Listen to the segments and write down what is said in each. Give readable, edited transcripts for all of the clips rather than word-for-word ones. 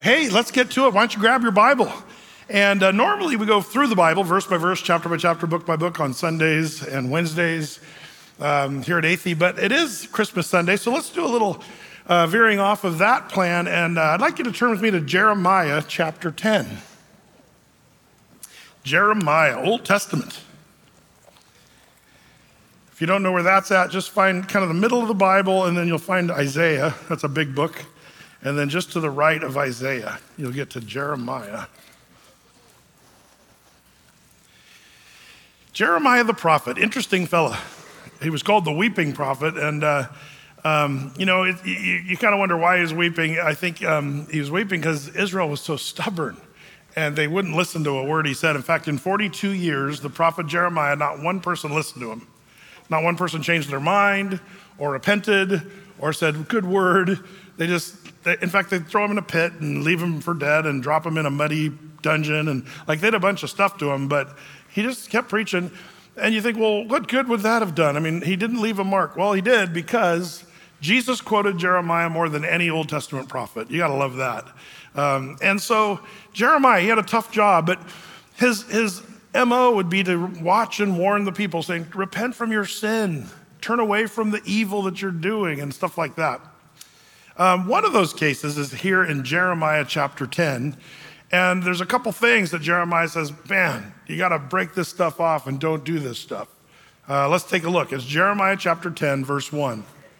Hey, let's get to it. Why don't you grab your Bible? And normally we go through the Bible, verse by verse, chapter by chapter, book by book on Sundays and Wednesdays here at Athey. But it is Christmas Sunday, so let's do a little veering off of that plan. And I'd like you to turn with me to Jeremiah chapter 10. Jeremiah, Old Testament. If you don't know where that's at, just find kind of the middle of the Bible, and then you'll find Isaiah. That's a big book. And then just to the right of Isaiah, you'll get to Jeremiah. Jeremiah the prophet, interesting fella. He was called the weeping prophet. And, you kind of wonder why he was weeping. I think he was weeping because Israel was so stubborn and they wouldn't listen to a word he said. In fact, in 42 years, the prophet Jeremiah, not one person listened to him. Not one person changed their mind or repented or said, good word. In fact, they'd throw him in a pit and leave him for dead and drop him in a muddy dungeon. And they did a bunch of stuff to him, but he just kept preaching. And you think, well, what good would that have done? I mean, he didn't leave a mark. Well, he did, because Jesus quoted Jeremiah more than any Old Testament prophet. You gotta love that. And so Jeremiah, he had a tough job, but his MO would be to watch and warn the people, saying, repent from your sin, turn away from the evil that you're doing, and stuff like that. One of those cases is here in Jeremiah chapter 10. And there's a couple things that Jeremiah says, man, you got to break this stuff off and don't do this stuff. Let's take a look. It's Jeremiah chapter 10, verse 1.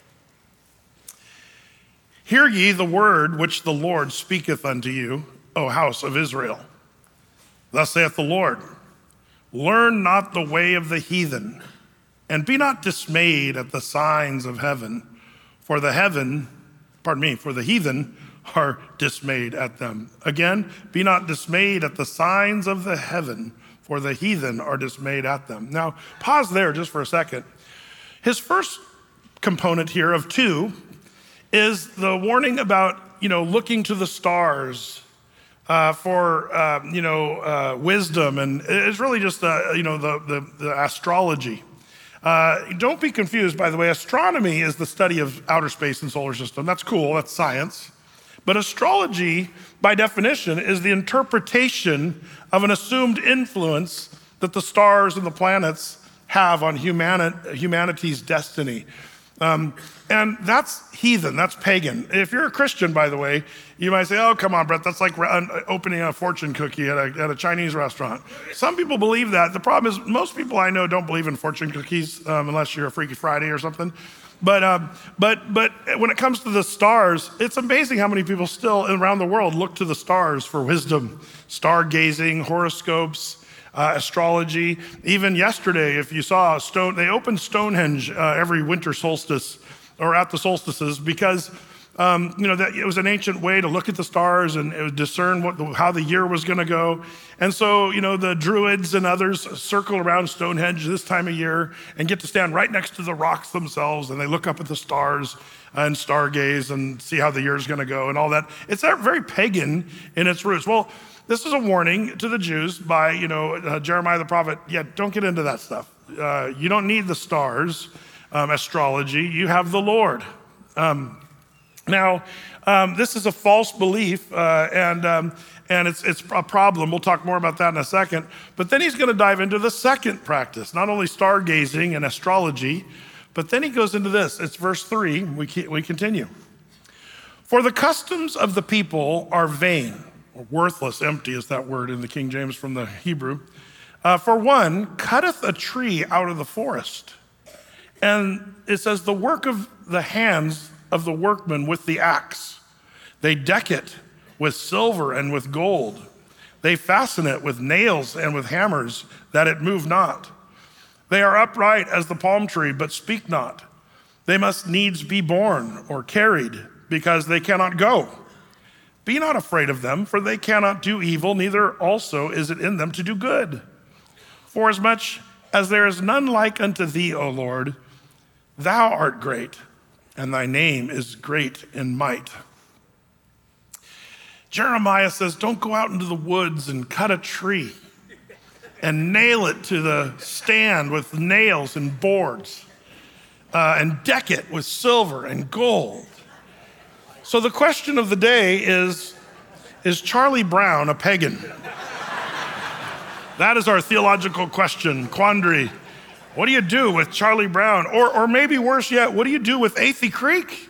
Hear ye the word which the Lord speaketh unto you, O house of Israel. Thus saith the Lord, learn not the way of the heathen, and be not dismayed at the signs of heaven, for the heathen are dismayed at them. Again, be not dismayed at the signs of the heaven, for the heathen are dismayed at them. Now, pause there just for a second. His first component here of two is the warning about, looking to the stars for wisdom, and it's really just the astrology. Don't be confused, by the way. Astronomy is the study of outer space and solar system. That's cool, that's science. But astrology, by definition, is the interpretation of an assumed influence that the stars and the planets have on humanity's destiny. And that's heathen, that's pagan. If you're a Christian, by the way, you might say, oh, come on, Brett, that's like opening a fortune cookie at a Chinese restaurant. Some people believe that. The problem is most people I know don't believe in fortune cookies unless you're a Freaky Friday or something. But when it comes to the stars, it's amazing how many people still around the world look to the stars for wisdom. Stargazing, horoscopes, astrology. Even yesterday, if you saw they opened Stonehenge every winter solstice or at the solstices because that it was an ancient way to look at the stars and it would discern how the year was going to go. And so, the Druids and others circle around Stonehenge this time of year and get to stand right next to the rocks themselves, and they look up at the stars and stargaze and see how the year is going to go and all that. It's very pagan in its roots. Well, this is a warning to the Jews by, Jeremiah the prophet. Yeah, don't get into that stuff. You don't need the stars, astrology. You have the Lord. Now, this is a false belief, and it's a problem. We'll talk more about that in a second. But then he's going to dive into the second practice, not only stargazing and astrology, but then he goes into this. It's verse 3. We continue. For the customs of the people are vain, or worthless, empty is that word in the King James from the Hebrew. For one cutteth a tree out of the forest, and it says the work of the hands of the workman with the axe. They deck it with silver and with gold. They fasten it with nails and with hammers, that it move not. They are upright as the palm tree, but speak not. They must needs be borne or carried, because they cannot go. Be not afraid of them, for they cannot do evil, neither also is it in them to do good. Forasmuch as there is none like unto thee, O Lord, thou art great, and thy name is great in might. Jeremiah says, don't go out into the woods and cut a tree and nail it to the stand with nails and boards and deck it with silver and gold. So the question of the day is is Charlie Brown a pagan? That is our theological question, quandary. What do you do with Charlie Brown? Or maybe worse yet, what do you do with Athey Creek?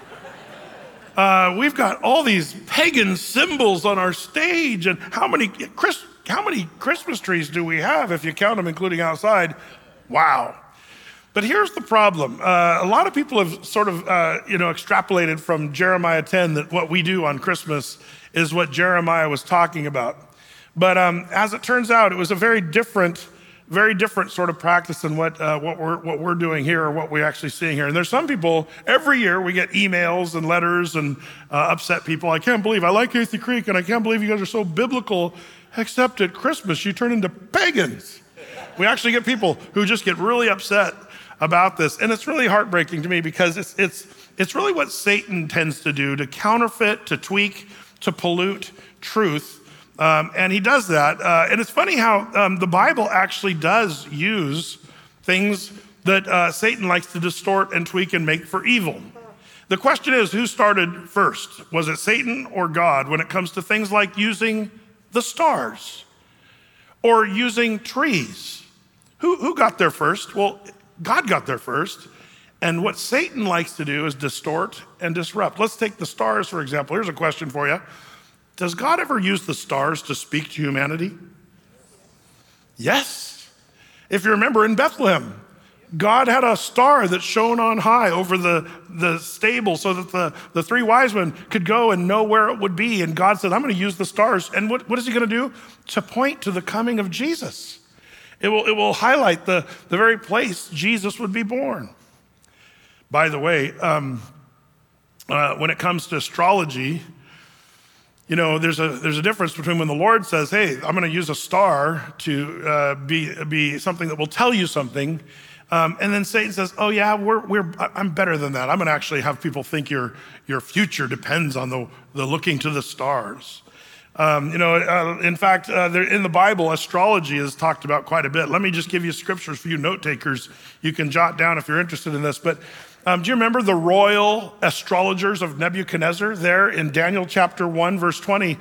We've got all these pagan symbols on our stage, and how many Christmas trees do we have if you count them, including outside? Wow. But here's the problem. A lot of people have sort of, extrapolated from Jeremiah 10 that what we do on Christmas is what Jeremiah was talking about. But as it turns out, it was a very different sort of practice than what we're doing here or what we're actually seeing here. And there's some people, every year we get emails and letters and upset people. I can't believe I like Athey Creek, and I can't believe you guys are so biblical, except at Christmas you turn into pagans. We actually get people who just get really upset about this. And it's really heartbreaking to me because it's really what Satan tends to do, to counterfeit, to tweak, to pollute truth. And he does that. And it's funny how the Bible actually does use things that Satan likes to distort and tweak and make for evil. The question is, who started first? Was it Satan or God when it comes to things like using the stars or using trees? Who got there first? Well, God got there first. And what Satan likes to do is distort and disrupt. Let's take the stars, for example. Here's a question for you. Does God ever use the stars to speak to humanity? Yes. If you remember in Bethlehem, God had a star that shone on high over the stable so that the three wise men could go and know where it would be. And God said, I'm going to use the stars. And what is he going to do? To point to the coming of Jesus. It will highlight the very place Jesus would be born. By the way, when it comes to astrology, there's a difference between when the Lord says, hey, I'm going to use a star to be something that will tell you something. And then Satan says, oh yeah, I'm better than that. I'm going to actually have people think your future depends on the looking to the stars. In fact, in the Bible, astrology is talked about quite a bit. Let me just give you scriptures for you note takers. You can jot down if you're interested in this. But do you remember the royal astrologers of Nebuchadnezzar there in Daniel chapter 1, verse 20?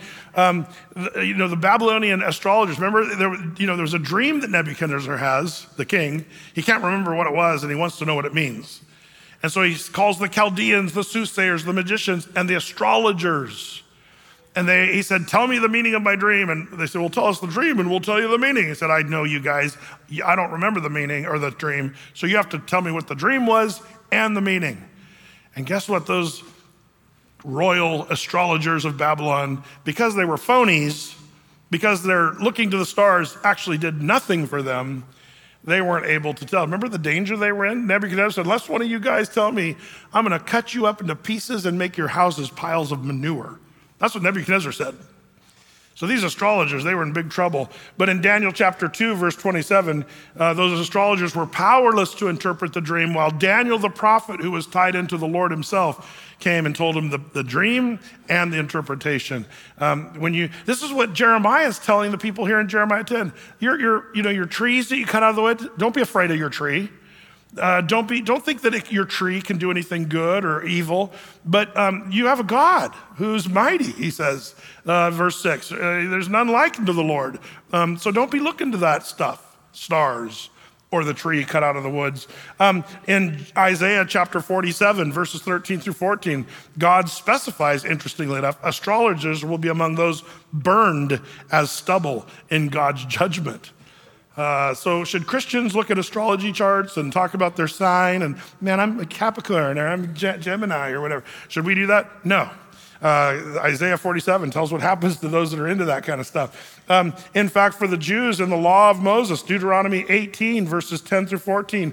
The Babylonian astrologers, remember there was a dream that Nebuchadnezzar has, the king. He can't remember what it was, and he wants to know what it means. And so he calls the Chaldeans, the soothsayers, the magicians, and the astrologers. And he said, tell me the meaning of my dream. And they said, well, tell us the dream and we'll tell you the meaning. He said, I know you guys, I don't remember the meaning or the dream. So you have to tell me what the dream was and the meaning. And guess what? Those royal astrologers of Babylon, because they were phonies, because they're looking to the stars, actually did nothing for them. They weren't able to tell. Remember the danger they were in? Nebuchadnezzar said, unless one of you guys tell me, I'm going to cut you up into pieces and make your houses piles of manure. That's what Nebuchadnezzar said. So these astrologers, they were in big trouble. But in Daniel chapter 2, verse 27, those astrologers were powerless to interpret the dream, while Daniel the prophet, who was tied into the Lord himself, came and told him the dream and the interpretation. This is what Jeremiah is telling the people here in Jeremiah 10. Your trees that you cut out of the wood, don't be afraid of your tree. Don't think that your tree can do anything good or evil, but you have a God who's mighty, he says, verse 6. There's none like unto the Lord. So don't be looking to that stuff, stars, or the tree cut out of the woods. In Isaiah chapter 47, verses 13 through 14, God specifies, interestingly enough, astrologers will be among those burned as stubble in God's judgment. So should Christians look at astrology charts and talk about their sign and, man, I'm a Capricorn or I'm Gemini or whatever? Should we do that? No. Isaiah 47 tells what happens to those that are into that kind of stuff. In fact, for the Jews in the law of Moses, Deuteronomy 18, verses 10 through 14,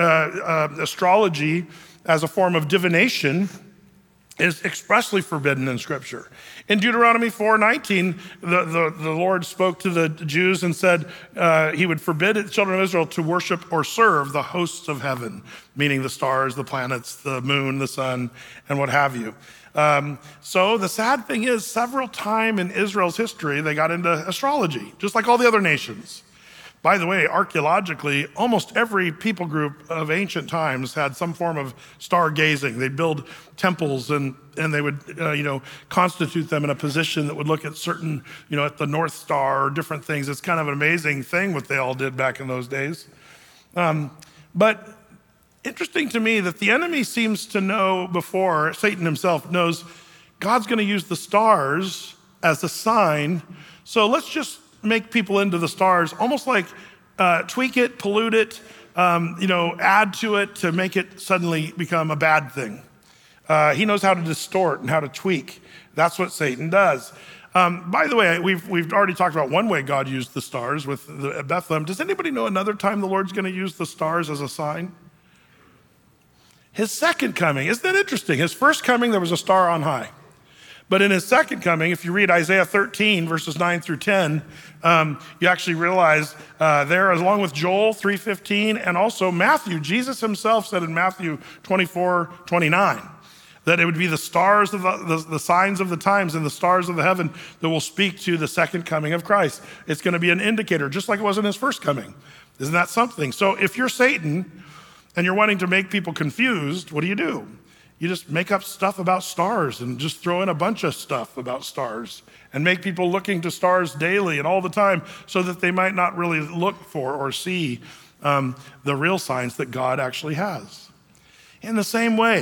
astrology as a form of divination is expressly forbidden in Scripture. In Deuteronomy 4:19, the Lord spoke to the Jews and said he would forbid the children of Israel to worship or serve the hosts of heaven, meaning the stars, the planets, the moon, the sun, and what have you. So the sad thing is, several times in Israel's history, they got into astrology, just like all the other nations. By the way, archaeologically, almost every people group of ancient times had some form of stargazing. They'd build temples and they would, constitute them in a position that would look at certain, at the North Star or different things. It's kind of an amazing thing what they all did back in those days. But interesting to me that the enemy seems to know before, Satan himself knows God's going to use the stars as a sign. So let's just make people into the stars, almost like tweak it, pollute it, add to it to make it suddenly become a bad thing. He knows how to distort and how to tweak. That's what Satan does. By the way, we've already talked about one way God used the stars with Bethlehem. Does anybody know another time the Lord's going to use the stars as a sign? His second coming. Isn't that interesting? His first coming, there was a star on high. But in his second coming, if you read Isaiah 13, verses 9 through 10, you actually realize there, along with Joel 3:15, and also Matthew, Jesus himself said in Matthew 24:29, that it would be the stars of the signs of the times and the stars of the heaven that will speak to the second coming of Christ. It's going to be an indicator, just like it was in his first coming. Isn't that something? So if you're Satan and you're wanting to make people confused, what do? You just make up stuff about stars and just throw in a bunch of stuff about stars and make people looking to stars daily and all the time so that they might not really look for or see the real signs that God actually has. In the same way,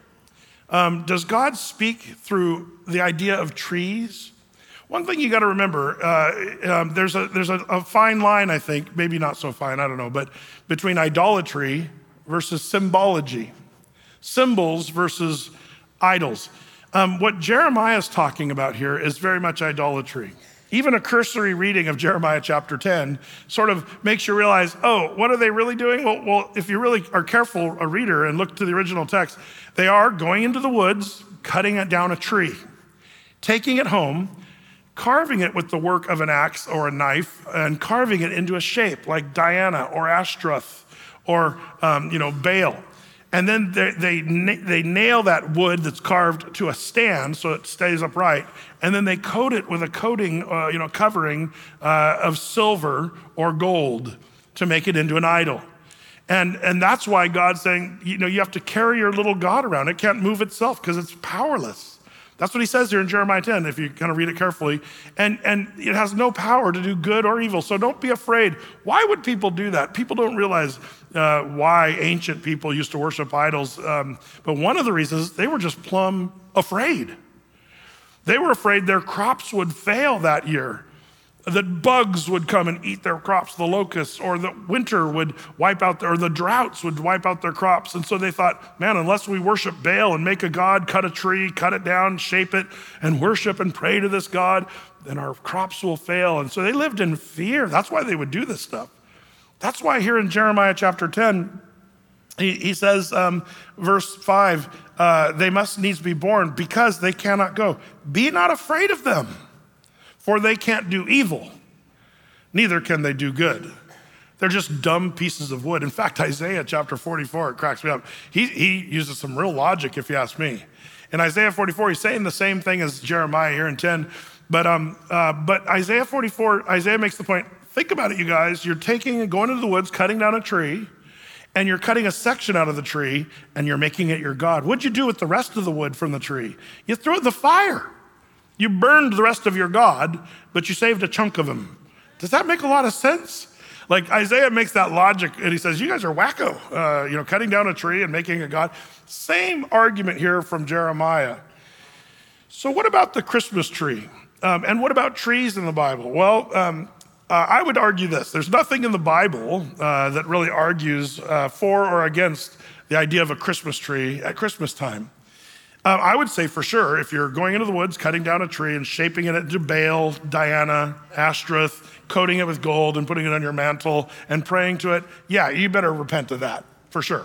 does God speak through the idea of trees? One thing you got to remember, there's a fine line, I think, maybe not so fine, I don't know, but between idolatry versus symbology. Symbols versus idols. What Jeremiah is talking about here is very much idolatry. Even a cursory reading of Jeremiah chapter 10 sort of makes you realize, oh, what are they really doing? Well, if you really are careful, a reader, and look to the original text, they are going into the woods, cutting it down a tree, taking it home, carving it with the work of an axe or a knife, and carving it into a shape like Diana or Ashtaroth or Baal. And then they nail that wood that's carved to a stand so it stays upright. And then they coat it with a coating, covering of silver or gold to make it into an idol. And that's why God's saying, you have to carry your little God around. It can't move itself because it's powerless. That's what he says here in Jeremiah 10, if you kind of read it carefully. And it has no power to do good or evil. So don't be afraid. Why would people do that? People don't realize why ancient people used to worship idols. But one of the reasons, they were just plumb afraid. They were afraid their crops would fail that year, that bugs would come and eat their crops, the locusts, or the winter would wipe out, or the droughts would wipe out their crops. And so they thought, man, unless we worship Baal and make a god, cut a tree, cut it down, shape it, and worship and pray to this god, then our crops will fail. And so they lived in fear. That's why they would do this stuff. That's why here in Jeremiah chapter 10, he says, verse 5, they must needs be born because they cannot go. Be not afraid of them, for they can't do evil, neither can they do good. They're just dumb pieces of wood. In fact, Isaiah chapter 44, it cracks me up. He uses some real logic, if you ask me. In Isaiah 44, he's saying the same thing as Jeremiah here in 10. But Isaiah 44, Isaiah makes the point, think about it, you guys. You're going into the woods, cutting down a tree, and you're cutting a section out of the tree, and you're making it your God. What'd you do with the rest of the wood from the tree? You threw it in the fire. You burned the rest of your God, but you saved a chunk of him. Does that make a lot of sense? Like Isaiah makes that logic, and he says, you guys are wacko, cutting down a tree and making a God. Same argument here from Jeremiah. So what about the Christmas tree? And what about trees in the Bible? Well, I would argue this. There's nothing in the Bible that really argues for or against the idea of a Christmas tree at Christmas time. I would say for sure, if you're going into the woods, cutting down a tree and shaping it into Baal, Diana, Ashtaroth, coating it with gold and putting it on your mantle and praying to it, yeah, you better repent of that, for sure.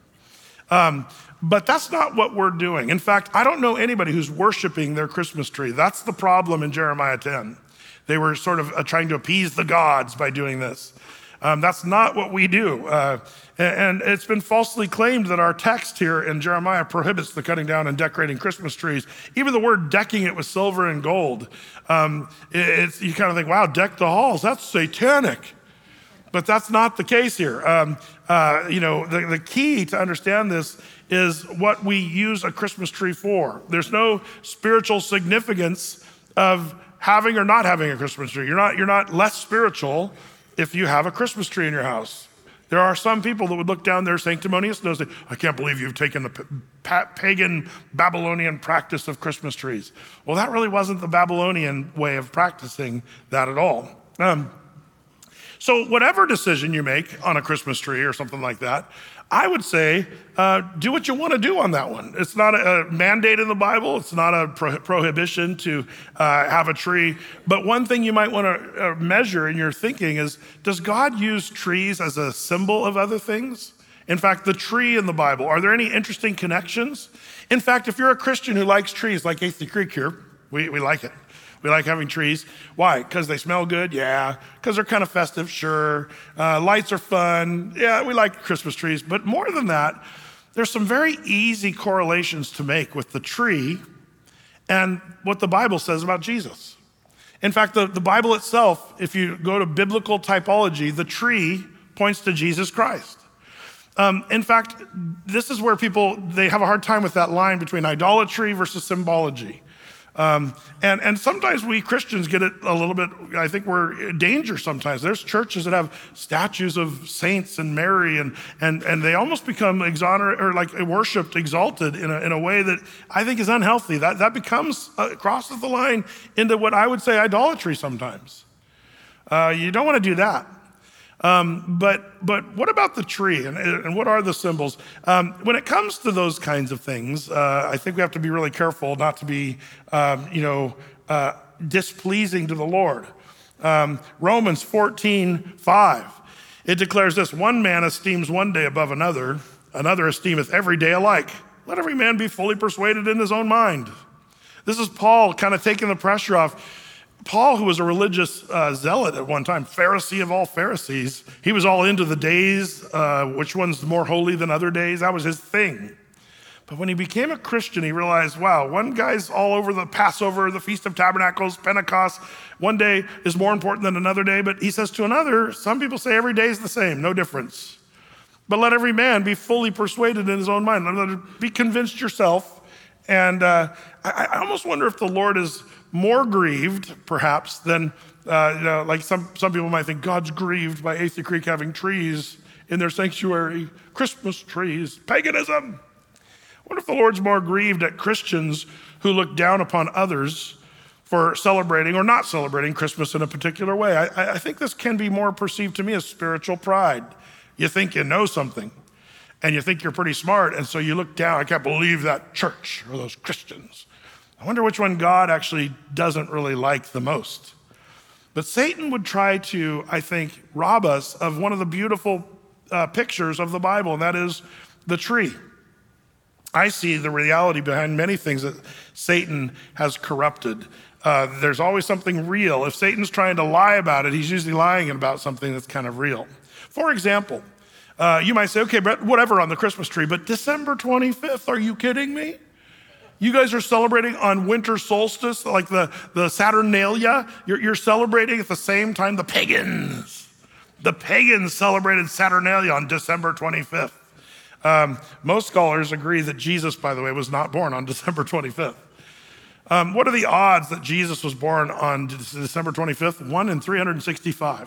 But that's not what we're doing. In fact, I don't know anybody who's worshiping their Christmas tree. That's the problem in Jeremiah 10. They were sort of trying to appease the gods by doing this. That's not what we do. And it's been falsely claimed that our text here in Jeremiah prohibits the cutting down and decorating Christmas trees. Even the word decking it with silver and gold. You kind of think, wow, deck the halls, that's satanic. But that's not the case here. The key to understand this is what we use a Christmas tree for. There's no spiritual significance of having or not having a Christmas tree. You're not less spiritual if you have a Christmas tree in your house. There are some people that would look down their sanctimonious nose and say, I can't believe you've taken the pagan Babylonian practice of Christmas trees. Well, that really wasn't the Babylonian way of practicing that at all. So whatever decision you make on a Christmas tree or something like that, I would say do what you want to do on that one. It's not a mandate in the Bible. It's not a prohibition to have a tree. But one thing you might want to measure in your thinking is, does God use trees as a symbol of other things? In fact, the tree in the Bible, are there any interesting connections? In fact, if you're a Christian who likes trees, like Athey Creek here, we like it. We like having trees. Why? Because they smell good? Yeah. Because they're kind of festive? Sure. Lights are fun. Yeah, we like Christmas trees. But more than that, there's some very easy correlations to make with the tree and what the Bible says about Jesus. In fact, the Bible itself, if you go to biblical typology, the tree points to Jesus Christ. In fact, this is where they have a hard time with that line between idolatry versus symbology. And sometimes we Christians get it a little bit, I think we're in danger sometimes. There's churches that have statues of saints and Mary and they almost become worshipped, exalted in a way that I think is unhealthy. That becomes, crosses the line into what I would say idolatry sometimes. You don't want to do that. But what about the tree and what are the symbols? When it comes to those kinds of things, I think we have to be really careful not to be, displeasing to the Lord. Romans 14:5, it declares this: one man esteems one day above another, another esteemeth every day alike. Let every man be fully persuaded in his own mind. This is Paul kind of taking the pressure off. Paul, who was a religious zealot at one time, Pharisee of all Pharisees, he was all into the days, which one's more holy than other days. That was his thing. But when he became a Christian, he realized, wow, one guy's all over the Passover, the Feast of Tabernacles, Pentecost. One day is more important than another day. But he says to another, some people say every day is the same, no difference. But let every man be fully persuaded in his own mind. Be convinced yourself. And I almost wonder if the Lord is more grieved, perhaps, than, like some people might think God's grieved by Athey Creek having trees in their sanctuary, Christmas trees, paganism. I wonder if the Lord's more grieved at Christians who look down upon others for celebrating or not celebrating Christmas in a particular way. I think this can be more perceived to me as spiritual pride. You think you know something, and you think you're pretty smart, and so you look down. I can't believe that church or those Christians. I wonder which one God actually doesn't really like the most. But Satan would try to, I think, rob us of one of the beautiful pictures of the Bible, and that is the tree. I see the reality behind many things that Satan has corrupted. There's always something real. If Satan's trying to lie about it, he's usually lying about something that's kind of real. For example, you might say, okay, Brett, whatever on the Christmas tree, but December 25th, are you kidding me? You guys are celebrating on winter solstice, like the Saturnalia. You're celebrating at the same time the pagans. The pagans celebrated Saturnalia on December 25th. Most scholars agree that Jesus, by the way, was not born on December 25th. What are the odds that Jesus was born on December 25th? 1 in 365.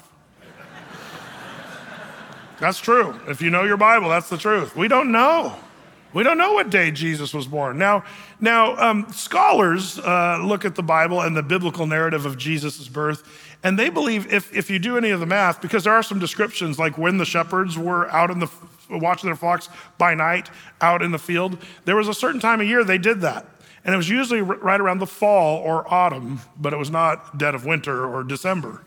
That's true. If you know your Bible, that's the truth. We don't know. We don't know what day Jesus was born. Now, scholars look at the Bible and the biblical narrative of Jesus' birth, and they believe if you do any of the math, because there are some descriptions like when the shepherds were out in the watching their flocks by night out in the field, there was a certain time of year they did that. And it was usually right around the fall or autumn, but it was not dead of winter or December.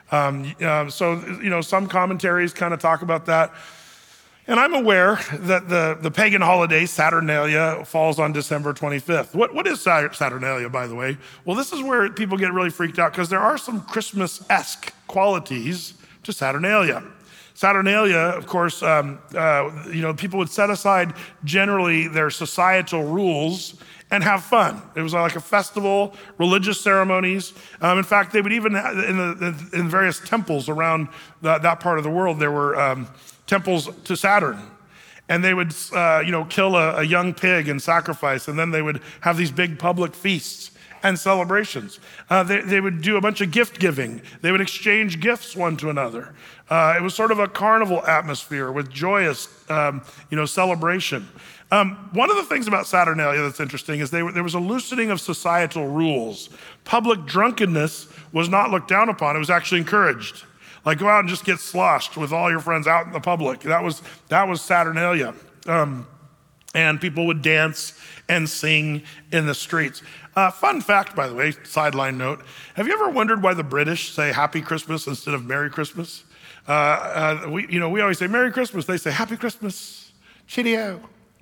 So some commentaries kind of talk about that. And I'm aware that the pagan holiday, Saturnalia, falls on December 25th. What is Saturnalia, by the way? Well, this is where people get really freaked out because there are some Christmas-esque qualities to Saturnalia. Saturnalia, of course, people would set aside generally their societal rules and have fun. It was like a festival, religious ceremonies. In fact, they would even, in various temples around that part of the world, there were temples to Saturn. And they would, kill a young pig and sacrifice, and then they would have these big public feasts and celebrations. They would do a bunch of gift giving. They would exchange gifts one to another. It was sort of a carnival atmosphere with joyous, celebration. One of the things about Saturnalia that's interesting is there was a loosening of societal rules. Public drunkenness was not looked down upon. It was actually encouraged. Like, go out and just get sloshed with all your friends out in the public. That was Saturnalia. And people would dance and sing in the streets. Fun fact, by the way, sideline note. Have you ever wondered why the British say Happy Christmas instead of Merry Christmas? We always say Merry Christmas. They say Happy Christmas, cheerio.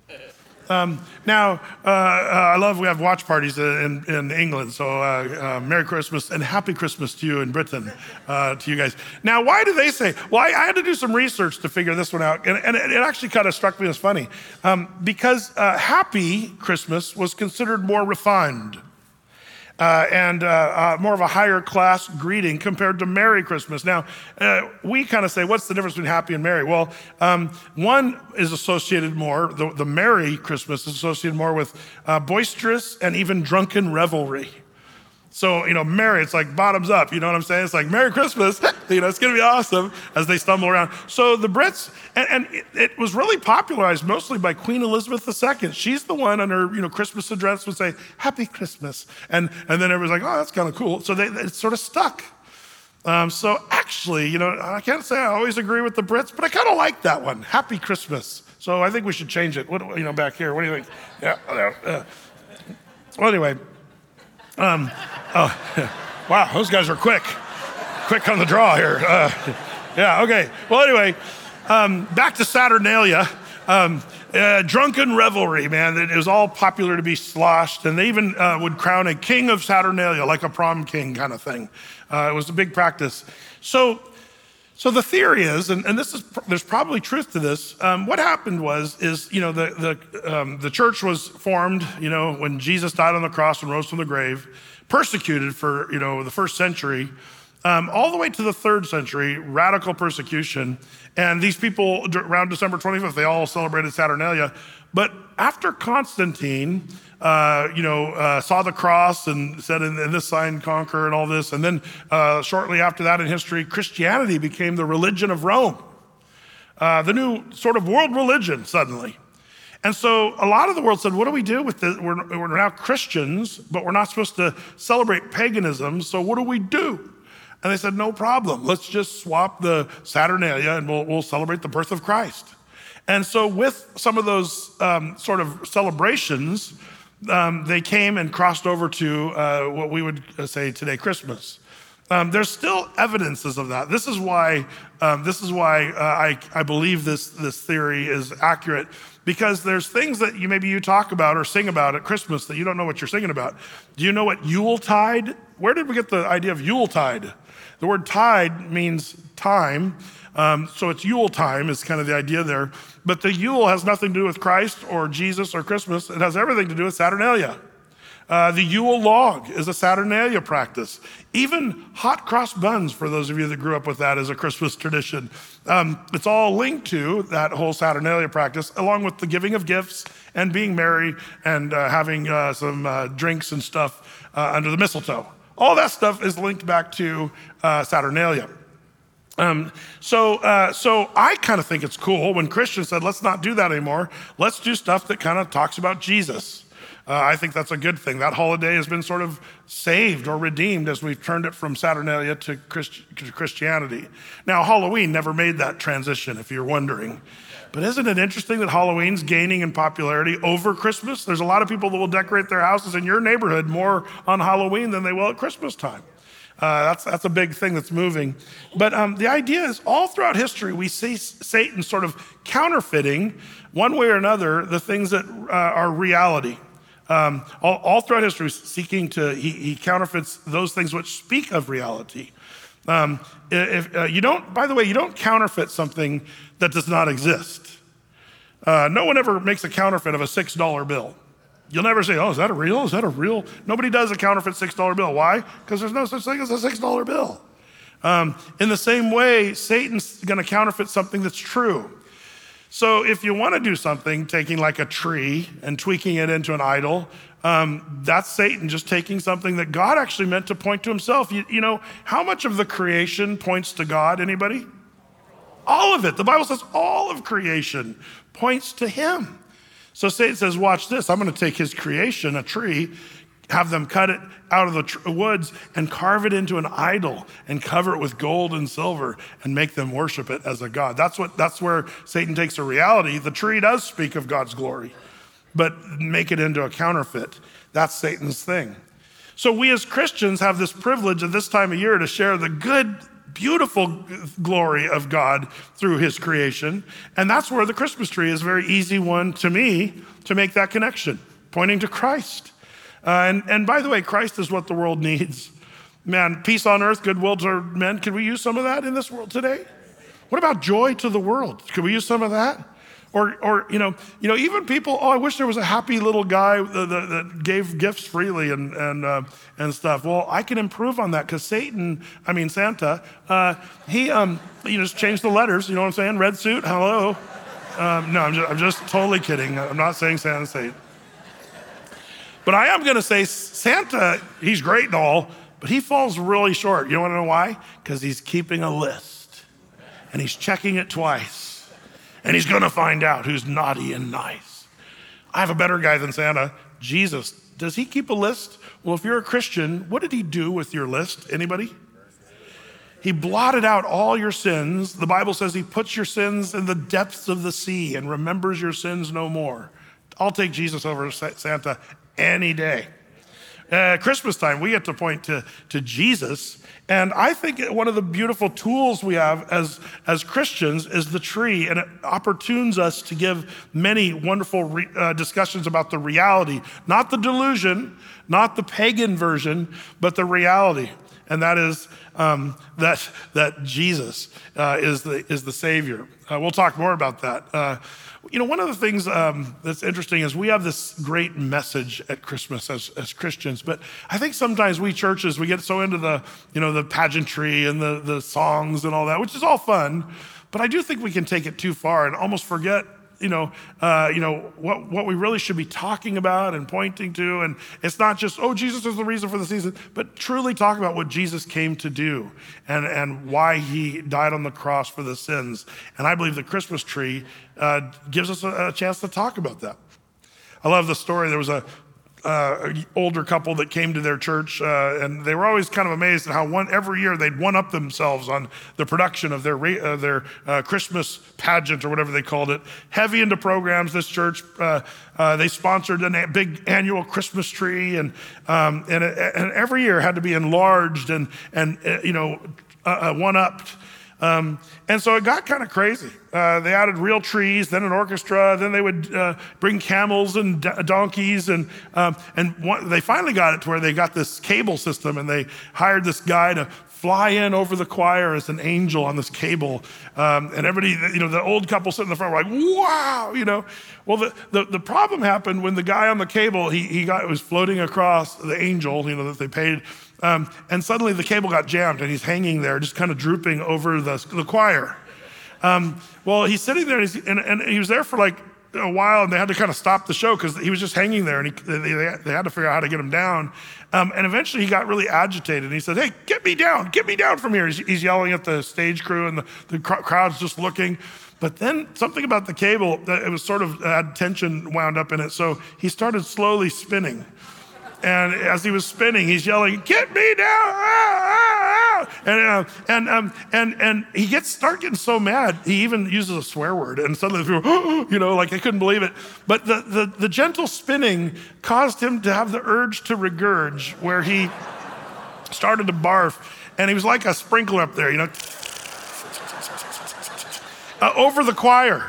I love we have watch parties in England, so Merry Christmas and Happy Christmas to you in Britain, to you guys. Now, why do they say? Well, I had to do some research to figure this one out, and it actually kind of struck me as funny, because Happy Christmas was considered more refined. And more of a higher class greeting compared to Merry Christmas. Now, we kind of say, what's the difference between happy and merry? Well, one is associated more, the Merry Christmas is associated more with boisterous and even drunken revelry. So, merry, it's like bottoms up, you know what I'm saying? It's like, Merry Christmas, it's gonna be awesome as they stumble around. So the Brits, and it was really popularized mostly by Queen Elizabeth II. She's the one on her, Christmas address would say, Happy Christmas. And then everybody's like, oh, that's kind of cool. So it sort of stuck. So actually, I can't say I always agree with the Brits, but I kind of like that one, Happy Christmas. So I think we should change it. What, back here, what do you think? Yeah. Well, anyway. Wow, those guys are quick on the draw here. Okay. Well, anyway, back to Saturnalia. Drunken revelry, man. It was all popular to be sloshed, and they even would crown a king of Saturnalia, like a prom king kind of thing. It was a big practice. So the theory is, and there's probably truth to this. What happened is the church was formed, when Jesus died on the cross and rose from the grave, persecuted for the first century, all the way to the 3rd century, radical persecution. And these people around December 25th, they all celebrated Saturnalia. But after Constantine, saw the cross and said, in this sign conquer and all this. And then shortly after that in history, Christianity became the religion of Rome, the new sort of world religion suddenly. And so a lot of the world said, what do we do with this? We're now Christians, but we're not supposed to celebrate paganism. So what do we do? And they said, no problem. Let's just swap the Saturnalia and we'll celebrate the birth of Christ. And so with some of those sort of celebrations, they came and crossed over to what we would say today, Christmas. There's still evidences of that. This is why I believe this theory is accurate, because there's things that maybe you talk about or sing about at Christmas that you don't know what you're singing about. Do you know what Yuletide? Where did we get the idea of Yuletide? The word tide means time. So it's Yule time is kind of the idea there. But the Yule has nothing to do with Christ or Jesus or Christmas. It has everything to do with Saturnalia. The Yule log is a Saturnalia practice. Even hot cross buns, for those of you that grew up with that, is a Christmas tradition. It's all linked to that whole Saturnalia practice, along with the giving of gifts and being merry and having some drinks and stuff under the mistletoe. All that stuff is linked back to Saturnalia. So I kind of think it's cool when Christians said, let's not do that anymore. Let's do stuff that kind of talks about Jesus. I think that's a good thing. That holiday has been sort of saved or redeemed as we've turned it from Saturnalia to Christianity. Now, Halloween never made that transition, if you're wondering. But isn't it interesting that Halloween's gaining in popularity over Christmas? There's a lot of people that will decorate their houses in your neighborhood more on Halloween than they will at Christmas time. That's a big thing that's moving. But the idea is all throughout history, we see Satan sort of counterfeiting, one way or another, the things that are reality. All throughout history, he counterfeits those things which speak of reality. If you don't, by the way, you don't counterfeit something that does not exist. No one ever makes a counterfeit of a $6 bill. You'll never say, oh, is that a real? Is that a real? Nobody does a counterfeit $6 bill. Why? Because there's no such thing as a $6 bill. In the same way, Satan's gonna counterfeit something that's true. So if you wanna do something, taking like a tree and tweaking it into an idol, that's Satan just taking something that God actually meant to point to himself. You know, how much of the creation points to God, anybody? All of it. The Bible says all of creation points to him. So Satan says, watch this. I'm going to take his creation, a tree, have them cut it out of the woods and carve it into an idol and cover it with gold and silver and make them worship it as a god. That's where Satan takes a reality. The tree does speak of God's glory, but make it into a counterfeit. That's Satan's thing. So we as Christians have this privilege at this time of year to share the good, beautiful glory of God through his creation. And that's where the Christmas tree is a very easy one to me to make that connection, pointing to Christ. And by the way, Christ is what the world needs. Man, peace on earth, goodwill to men. Can we use some of that in this world today? What about joy to the world? Could we use some of that? Or you know, even people, I wish there was a happy little guy that gave gifts freely and stuff. Well, I can improve on that because Santa, he just changed the letters. You know what I'm saying? Red suit, hello. No, I'm just totally kidding. I'm not saying Santa's Satan. But I am gonna say Santa, he's great and all, but he falls really short. You wanna know why? Because he's keeping a list and he's checking it twice. And he's gonna find out who's naughty and nice. I have a better guy than Santa, Jesus. Does he keep a list? Well, if you're a Christian, what did he do with your list? Anybody? He blotted out all your sins. The Bible says he puts your sins in the depths of the sea and remembers your sins no more. I'll take Jesus over Santa any day. Christmas time, we get to point to Jesus. And I think one of the beautiful tools we have as Christians is the tree, and it opportunes us to give many wonderful discussions about the reality, not the delusion, not the pagan version, but the reality. And that is that Jesus is the Savior. We'll talk more about that. One of the things that's interesting is we have this great message at Christmas as Christians, but I think sometimes we churches, we get so into the pageantry and the songs and all that, which is all fun, but I do think we can take it too far and almost forget what we really should be talking about and pointing to. And it's not just, Jesus is the reason for the season, but truly talk about what Jesus came to do and why he died on the cross for the sins. And I believe the Christmas tree gives us a chance to talk about that. I love the story. There was a older couple that came to their church, and they were always kind of amazed at how every year they'd one-up themselves on the production of their Christmas pageant or whatever they called it. Heavy into programs, this church, they sponsored a big annual Christmas tree, and every year had to be enlarged and one-upped. And so it got kind of crazy. They added real trees, then an orchestra, then they would bring camels and donkeys, and they finally got it to where they got this cable system, and they hired this guy to fly in over the choir as an angel on this cable. And everybody, the old couple sitting in the front were like, wow, Well, the problem happened when the guy on the cable, he was floating across the angel, that they paid. And suddenly the cable got jammed and he's hanging there, just kind of drooping over the choir. Well, he's sitting there and he was there for like a while, and they had to kind of stop the show because he was just hanging there, and they had to figure out how to get him down. And eventually he got really agitated, and he said, hey, get me down from here. He's yelling at the stage crew, and the crowd's just looking. But then something about the cable, it was sort of had tension wound up in it, so he started slowly spinning. And as he was spinning, he's yelling, get me down! And he start getting so mad, he even uses a swear word. And suddenly people, like they couldn't believe it. But the gentle spinning caused him to have the urge to regurge, where he started to barf. And he was like a sprinkler up there, over the choir.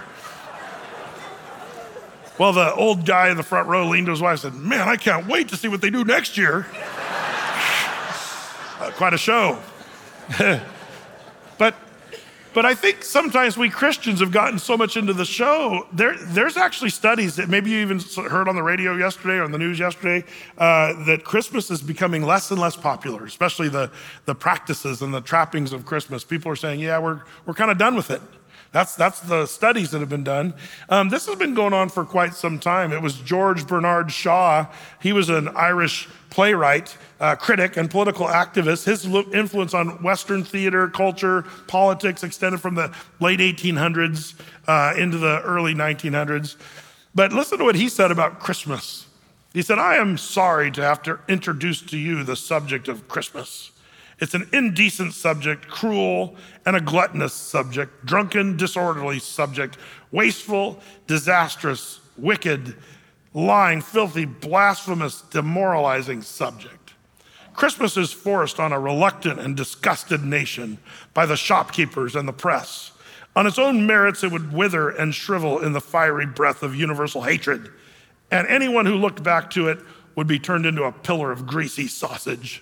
Well, the old guy in the front row leaned to his wife and said, man, I can't wait to see what they do next year. Quite a show. But But I think sometimes we Christians have gotten so much into the show. There's actually studies that maybe you even heard on the radio yesterday or on the news yesterday, that Christmas is becoming less and less popular, especially the practices and the trappings of Christmas. People are saying, yeah, we're kind of done with it. That's the studies that have been done. This has been going on for quite some time. It was George Bernard Shaw. He was an Irish playwright, critic, and political activist. His influence on Western theater, culture, politics extended from the late 1800s into the early 1900s. But listen to what he said about Christmas. He said, "I am sorry to have to introduce to you the subject of Christmas. It's an indecent subject, cruel, and a gluttonous subject, drunken, disorderly subject, wasteful, disastrous, wicked, lying, filthy, blasphemous, demoralizing subject. Christmas is forced on a reluctant and disgusted nation by the shopkeepers and the press. On its own merits, it would wither and shrivel in the fiery breath of universal hatred, and anyone who looked back to it would be turned into a pillar of greasy sausage."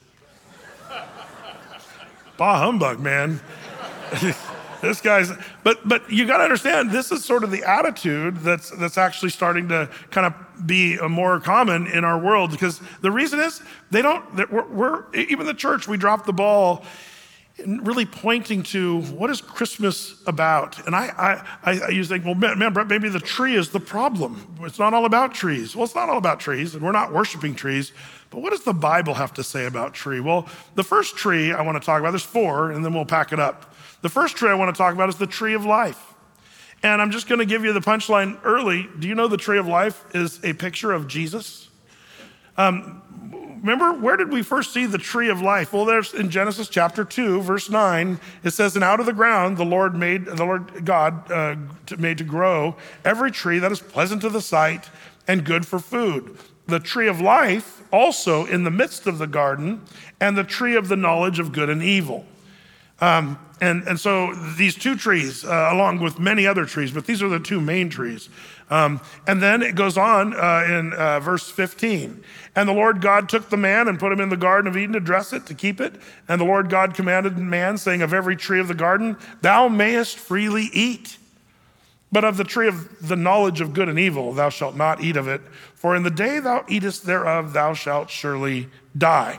Bah humbug, man. This guy's, but you got to understand, this is sort of the attitude that's actually starting to kind of be more common in our world, because the reason is we're even the church, we dropped the ball in really pointing to what is Christmas about. And I used to think, well, man, Brett, maybe the tree is the problem. It's not all about trees. Well, it's not all about trees, and we're not worshiping trees. But what does the Bible have to say about tree? Well, the first tree I want to talk about, there's 4, and then we'll pack it up. The first tree I want to talk about is the tree of life. And I'm just going to give you the punchline early. Do you know the tree of life is a picture of Jesus? Remember, where did we first see the tree of life? Well, there's in Genesis chapter 2, verse 9, it says, "And out of the ground the Lord God made to grow every tree that is pleasant to the sight and good for food. The tree of life also in the midst of the garden, and the tree of the knowledge of good and evil." And so these 2 trees, along with many other trees, but these are the 2 main trees. And then it goes on in verse 15. "And the Lord God took the man and put him in the Garden of Eden to dress it, to keep it. And the Lord God commanded man, saying, of every tree of the garden thou mayest freely eat. But of the tree of the knowledge of good and evil thou shalt not eat of it, for in the day thou eatest thereof thou shalt surely die."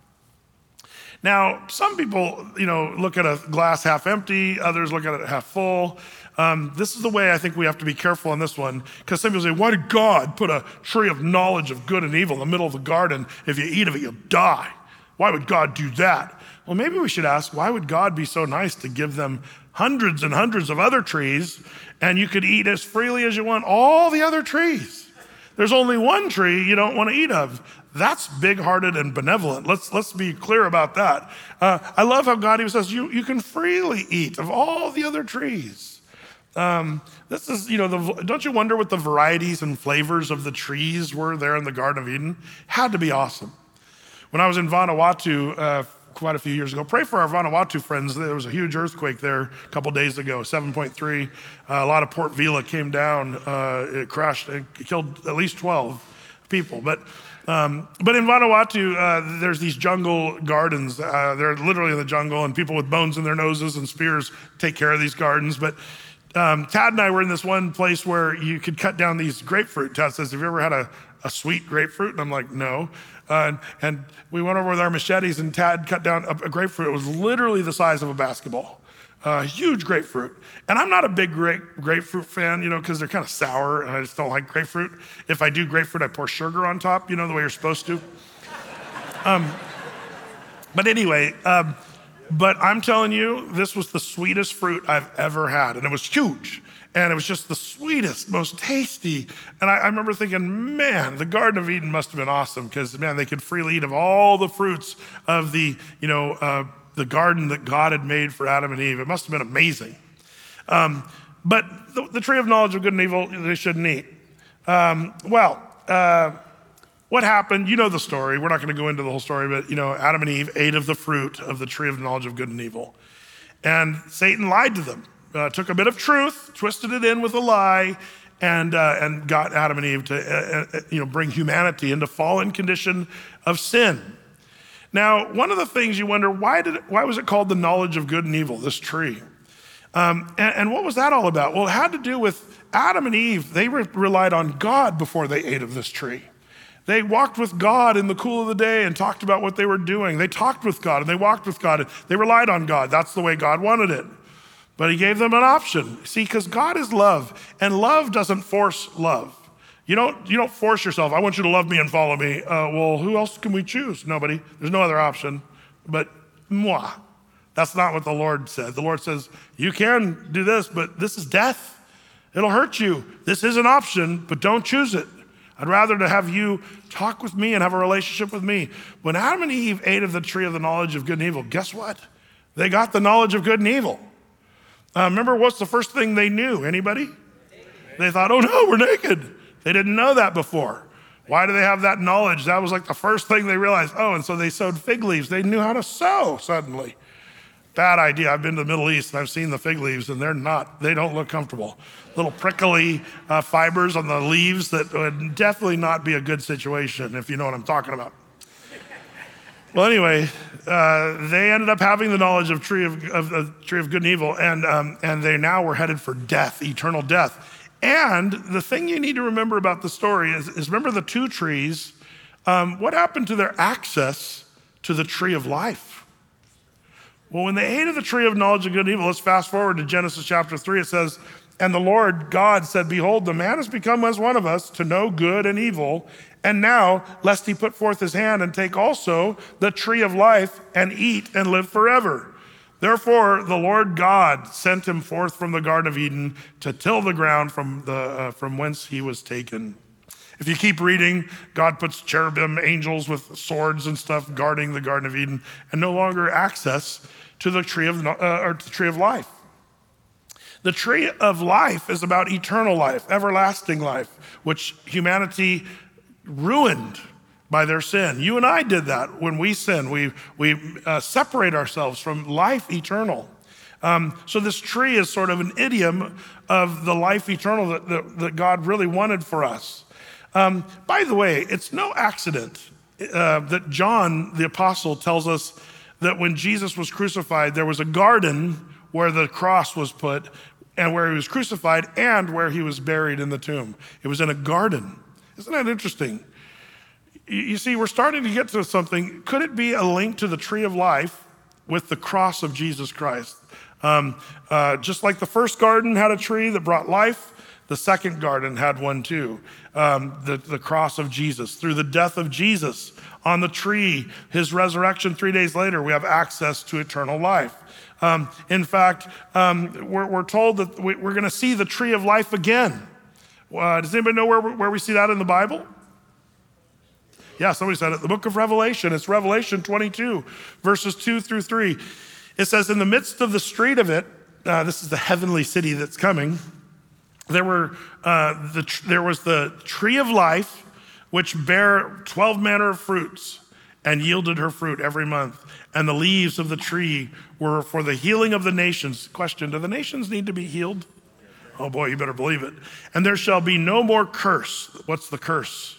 Now, some people, look at a glass half empty, others look at it half full. This is the way I think we have to be careful on this one, because some people say, why did God put a tree of knowledge of good and evil in the middle of the garden? If you eat of it, you'll die. Why would God do that? Well, maybe we should ask, why would God be so nice to give them hundreds and hundreds of other trees, and you could eat as freely as you want all the other trees? There's only one tree you don't want to eat of. That's big-hearted and benevolent. Let's be clear about that. I love how God even says you can freely eat of all the other trees. This is, don't you wonder what the varieties and flavors of the trees were there in the Garden of Eden? Had to be awesome. When I was in Vanuatu quite a few years ago, pray for our Vanuatu friends. There was a huge earthquake there a couple days ago, 7.3. A lot of Port Vila came down. It crashed and killed at least 12 people. But in Vanuatu, there's these jungle gardens. They're literally in the jungle, and people with bones in their noses and spears take care of these gardens. But Tad and I were in this one place where you could cut down these grapefruit. Tad says, have you ever had a sweet grapefruit? And I'm like, no. And we went over with our machetes, and Tad cut down a grapefruit. It was literally the size of a basketball. Huge grapefruit. And I'm not a big grapefruit fan, because they're kind of sour, and I just don't like grapefruit. If I do grapefruit, I pour sugar on top, the way you're supposed to. But anyway, but I'm telling you, this was the sweetest fruit I've ever had, and it was huge. And it was just the sweetest, most tasty. And I remember thinking, man, the Garden of Eden must have been awesome, because, man, they could freely eat of all the fruits of the garden that God had made for Adam and Eve. It must have been amazing. But the tree of knowledge of good and evil, they shouldn't eat. What happened? You know the story. We're not going to go into the whole story, but, Adam and Eve ate of the fruit of the tree of knowledge of good and evil. And Satan lied to them, took a bit of truth, twisted it in with a lie, and got Adam and Eve to, bring humanity into fallen condition of sin. Now, one of the things you wonder, why was it called the knowledge of good and evil, this tree? And what was that all about? Well, it had to do with Adam and Eve. They relied on God before they ate of this tree. They walked with God in the cool of the day and talked about what they were doing. They talked with God and they walked with God. They relied on God. That's the way God wanted it. But he gave them an option. See, because God is love, and love doesn't force love. You don't force yourself. I want you to love me and follow me. Well, who else can we choose? Nobody. There's no other option. But moi. That's not what the Lord said. The Lord says, you can do this, but this is death. It'll hurt you. This is an option, but don't choose it. I'd rather to have you talk with me and have a relationship with me. When Adam and Eve ate of the tree of the knowledge of good and evil, guess what? They got the knowledge of good and evil. Remember, what's the first thing they knew? Anybody? They thought, oh no, we're naked. They didn't know that before. Why do they have that knowledge? That was like the first thing they realized. Oh, and so they sewed fig leaves. They knew how to sew suddenly. Bad idea. I've been to the Middle East and I've seen the fig leaves and they don't look comfortable. Little prickly fibers on the leaves that would definitely not be a good situation, if you know what I'm talking about. Well, anyway, they ended up having the knowledge of the tree of good and evil, and they now were headed for death, eternal death. And the thing you need to remember about the story is remember the two trees. What happened to their access to the tree of life? Well, when they ate of the tree of knowledge of good and evil, let's fast forward to Genesis chapter 3. It says, and the Lord God said, behold, the man has become as one of us to know good and evil. And now, lest he put forth his hand and take also the tree of life and eat and live forever. Therefore, the Lord God sent him forth from the Garden of Eden to till the ground from whence he was taken. If you keep reading, God puts cherubim, angels with swords and stuff guarding the Garden of Eden, and no longer access to the tree of life. The tree of life is about eternal life, everlasting life, which humanity ruined by their sin. You and I did that when we sin. We separate ourselves from life eternal. So this tree is sort of an idiom of the life eternal that God really wanted for us. By the way, it's no accident that John, the apostle, tells us that when Jesus was crucified, there was a garden where the cross was put and where he was crucified and where he was buried in the tomb. It was in a garden. Isn't that interesting? You see, we're starting to get to something. Could it be a link to the tree of life with the cross of Jesus Christ? Just like the first garden had a tree that brought life, the second garden had one too. The cross of Jesus. Through the death of Jesus on the tree, his resurrection 3 days later, we have access to eternal life. In fact, we're told that we're going to see the tree of life again. Does anybody know where we see that in the Bible? Yeah, somebody said it. The book of Revelation. It's Revelation 22, verses 2 through 3. It says, in the midst of the street of it, this is the heavenly city that's coming, there was the tree of life, which bare 12 manner of fruits and yielded her fruit every month. And the leaves of the tree were for the healing of the nations. Question, do the nations need to be healed? Oh boy, you better believe it. And there shall be no more curse. What's the curse?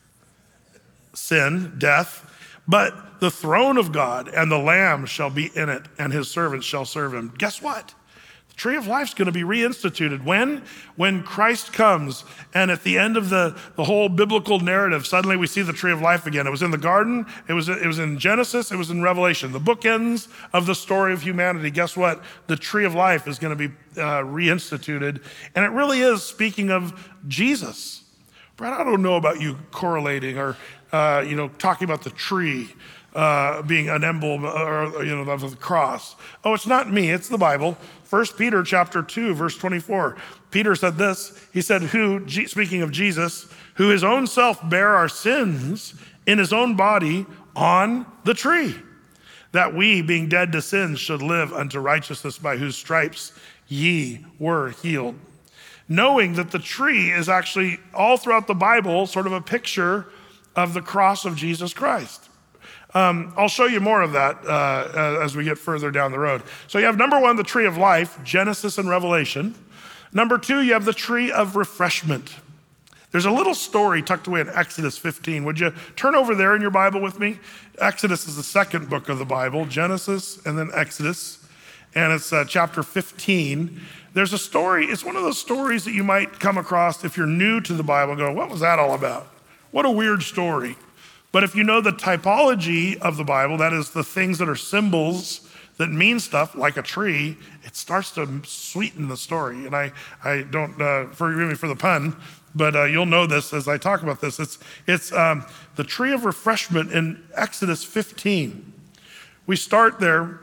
Sin, death. But the throne of God and the Lamb shall be in it, and his servants shall serve him. Guess what? The tree of life is going to be reinstituted. When Christ comes, and at the end of the whole biblical narrative, suddenly we see the tree of life again. It was in the garden, it was in Genesis, it was in Revelation. The bookends of the story of humanity. Guess what? The tree of life is going to be reinstituted. And it really is speaking of Jesus. Brad, I don't know about you correlating or talking about the tree being an emblem of the cross. Oh, it's not me, it's the Bible. 1 Peter chapter 2, verse 24. Peter said this, he said, speaking of Jesus, who his own self bare our sins in his own body on the tree, that we, being dead to sins, should live unto righteousness, by whose stripes ye were healed. Knowing that the tree is actually all throughout the Bible sort of a picture of the cross of Jesus Christ. I'll show you more of that as we get further down the road. So you have number one, the tree of life, Genesis and Revelation. Number two, you have the tree of refreshment. There's a little story tucked away in Exodus 15. Would you turn over there in your Bible with me? Exodus is the second book of the Bible, Genesis and then Exodus. And it's chapter 15. There's a story, it's one of those stories that you might come across if you're new to the Bible and go, what was that all about? What a weird story. But if you know the typology of the Bible, that is the things that are symbols that mean stuff, like a tree, it starts to sweeten the story. And I don't, forgive me for the pun, but you'll know this as I talk about this. It's the tree of refreshment in Exodus 15. We start there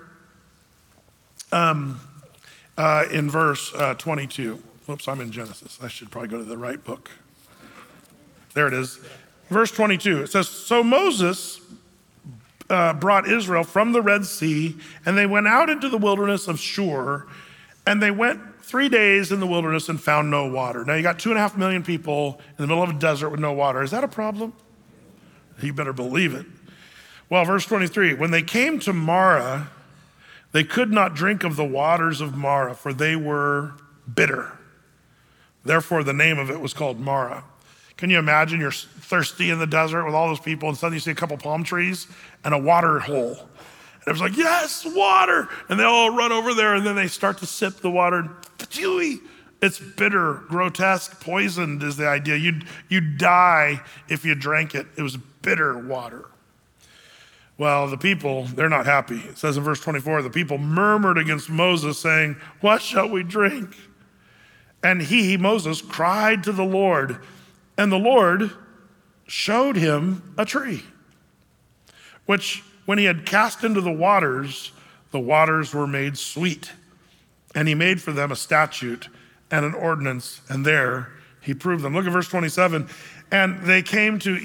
in verse 22. Whoops, I'm in Genesis. I should probably go to the right book. There it is. Verse 22, it says, so Moses brought Israel from the Red Sea, and they went out into the wilderness of Shur, and they went 3 days in the wilderness and found no water. Now you got 2.5 million people in the middle of a desert with no water. Is that a problem? You better believe it. Well, verse 23, when they came to Marah, they could not drink of the waters of Marah, for they were bitter. Therefore, the name of it was called Marah. Can you imagine you're thirsty in the desert with all those people, and suddenly you see a couple palm trees and a water hole. And it was like, yes, water. And they all run over there, and then they start to sip the water. Chewy. It's bitter, grotesque, poisoned is the idea. You'd die if you drank it. It was bitter water. Well, the people, they're not happy. It says in verse 24, the people murmured against Moses, saying, what shall we drink? And he, Moses, cried to the Lord, and the Lord showed him a tree, which when he had cast into the waters were made sweet. And he made for them a statute and an ordinance, and there he proved them. Look at verse 27. And they came to,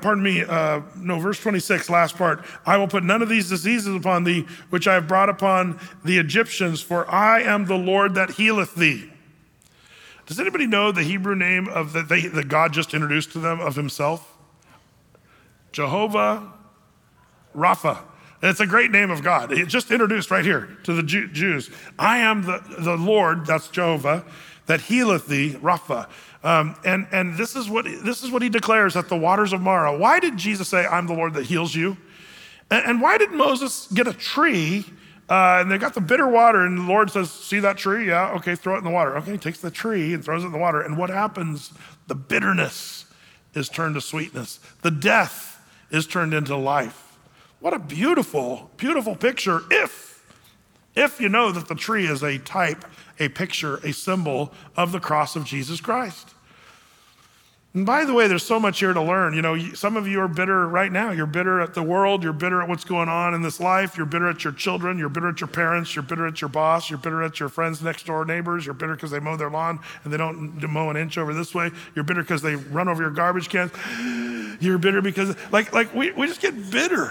verse 26, last part. I will put none of these diseases upon thee, which I have brought upon the Egyptians, for I am the Lord that healeth thee. Does anybody know the Hebrew name of that God just introduced to them of himself? Jehovah Rapha. It's a great name of God. It's just introduced right here to the Jews. I am the Lord, that's Jehovah, that healeth thee, Rapha. And this is what he declares at the waters of Marah. Why did Jesus say, I'm the Lord that heals you? And why did Moses get a tree? And they got the bitter water, and the Lord says, see that tree? Yeah, okay, throw it in the water. Okay, he takes the tree and throws it in the water. And what happens? The bitterness is turned to sweetness. The death is turned into life. What a beautiful, beautiful picture if you know that the tree is a type, a picture, a symbol of the cross of Jesus Christ. And by the way, there's so much here to learn. You know, some of you are bitter right now. You're bitter at the world. You're bitter at what's going on in this life. You're bitter at your children. You're bitter at your parents. You're bitter at your boss. You're bitter at your friends next door neighbors. You're bitter because they mow their lawn and they don't mow an inch over this way. You're bitter because they run over your garbage cans. You're bitter because, we just get bitter.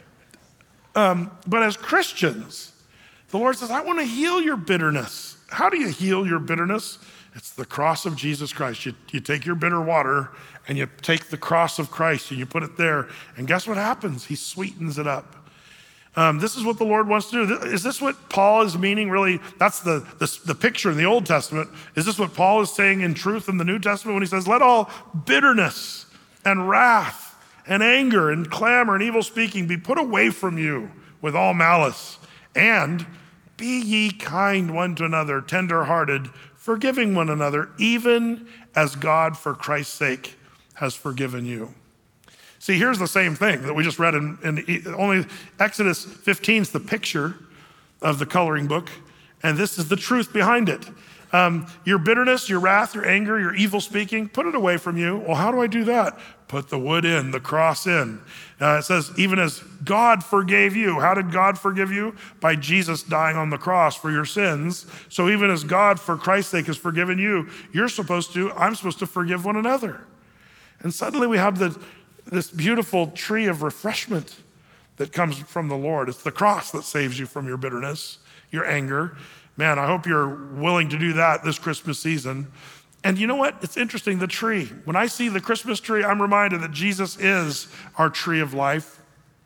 But as Christians, the Lord says, I want to heal your bitterness. How do you heal your bitterness? It's the cross of Jesus Christ. You take your bitter water and you take the cross of Christ and you put it there. And guess what happens? He sweetens it up. This is what the Lord wants to do. Is this what Paul is meaning really? That's the picture in the Old Testament. Is this what Paul is saying in truth in the New Testament when he says, let all bitterness and wrath and anger and clamor and evil speaking be put away from you with all malice, and be ye kind one to another, tenderhearted, forgiving one another, even as God for Christ's sake has forgiven you. See, here's the same thing that we just read in only Exodus 15 is the picture of the coloring book, and this is the truth behind it. Your bitterness, your wrath, your anger, your evil speaking, put it away from you. Well, how do I do that? Put the wood in, the cross in. It says, even as God forgave you. How did God forgive you? By Jesus dying on the cross for your sins. So even as God, for Christ's sake, has forgiven you, I'm supposed to forgive one another. And suddenly we have this beautiful tree of refreshment that comes from the Lord. It's the cross that saves you from your bitterness, your anger. Man, I hope you're willing to do that this Christmas season. And you know what? It's interesting, the tree. When I see the Christmas tree, I'm reminded that Jesus is our tree of life.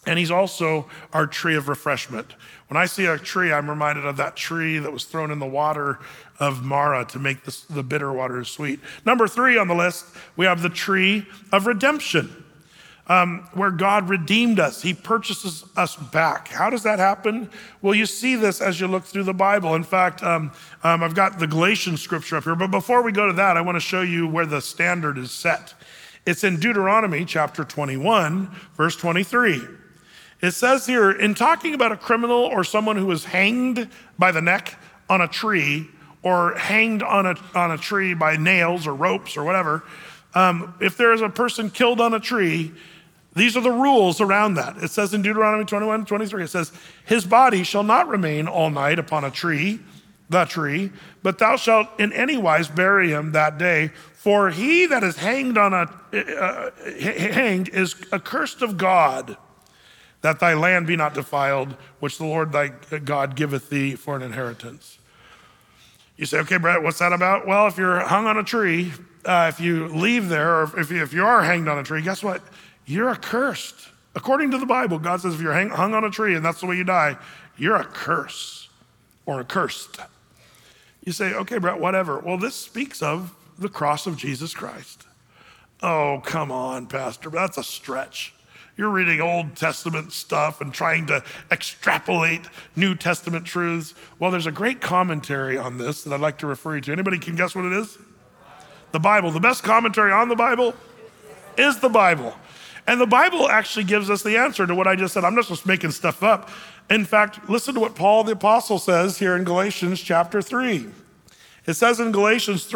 And he's also our tree of refreshment. When I see a tree, I'm reminded of that tree that was thrown in the water of Mara to make the bitter waters sweet. Number 3 on the list, we have the tree of redemption, where God redeemed us. He purchases us back. How does that happen? Well, you see this as you look through the Bible. In fact, I've got the Galatians scripture up here, but before we go to that, I want to show you where the standard is set. It's in Deuteronomy chapter 21, verse 23. It says here, in talking about a criminal or someone who was hanged by the neck on a tree, or hanged on a tree by nails or ropes or whatever, if there is a person killed on a tree, these are the rules around that. It says in Deuteronomy 21, 23, it says, his body shall not remain all night upon the tree, but thou shalt in any wise bury him that day. For he that is hanged is accursed of God, that thy land be not defiled, which the Lord thy God giveth thee for an inheritance. You say, okay, Brett, what's that about? Well, if you're hung on a tree, if you leave there, or if you are hanged on a tree, guess what? You're accursed. According to the Bible, God says if you're hung on a tree and that's the way you die, you're a curse or accursed. You say, okay, Brett, whatever. Well, this speaks of the cross of Jesus Christ. Oh, come on, Pastor, that's a stretch. You're reading Old Testament stuff and trying to extrapolate New Testament truths. Well, there's a great commentary on this that I'd like to refer you to. Anybody can guess what it is? The Bible. The best commentary on the Bible is the Bible. And the Bible actually gives us the answer to what I just said. I'm not just making stuff up. In fact, listen to what Paul the Apostle says here in Galatians chapter 3. It says in Galatians